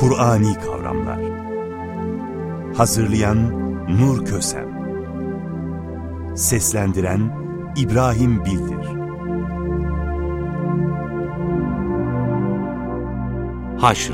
Kur'ani kavramlar. Hazırlayan Nur Kösem. Seslendiren İbrahim Bildir. Haşr.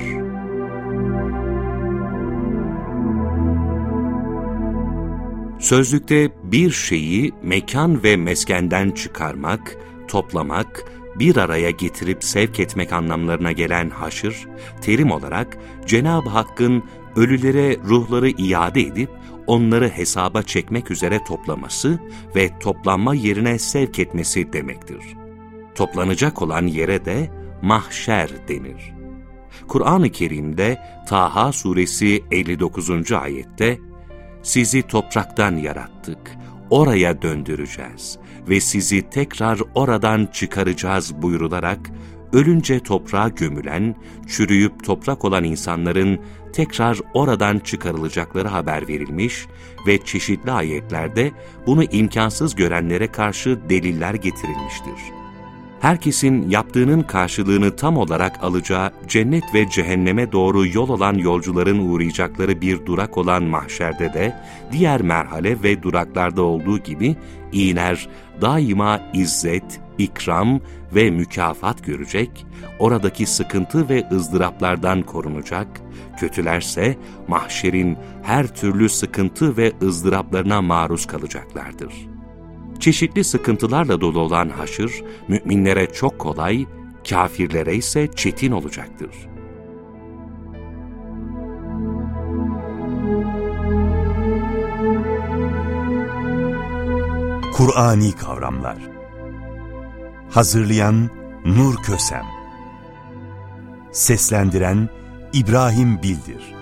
Sözlükte bir şeyi mekan ve meskenden çıkarmak, toplamak, bir araya getirip sevk etmek anlamlarına gelen haşr, terim olarak Cenab-ı Hakk'ın ölülere ruhları iade edip onları hesaba çekmek üzere toplaması ve toplanma yerine sevk etmesi demektir. Toplanacak olan yere de mahşer denir. Kur'an-ı Kerim'de Taha suresi 59. ayette "Sizi topraktan yarattık, oraya döndüreceğiz ve sizi tekrar oradan çıkaracağız" buyrularak, ölünce toprağa gömülen, çürüyüp toprak olan insanların tekrar oradan çıkarılacakları haber verilmiş ve çeşitli ayetlerde bunu imkansız görenlere karşı deliller getirilmiştir. Herkesin yaptığının karşılığını tam olarak alacağı cennet ve cehenneme doğru yol olan yolcuların uğrayacakları bir durak olan mahşerde de diğer merhale ve duraklarda olduğu gibi iyiler daima izzet, ikram ve mükafat görecek, oradaki sıkıntı ve ızdıraplardan korunacak, kötülerse mahşerin her türlü sıkıntı ve ızdıraplarına maruz kalacaklardır. Çeşitli sıkıntılarla dolu olan haşr, müminlere çok kolay, kafirlere ise çetin olacaktır. Kur'ani kavramlar. Hazırlayan Nur Kösem. Seslendiren İbrahim Bildir.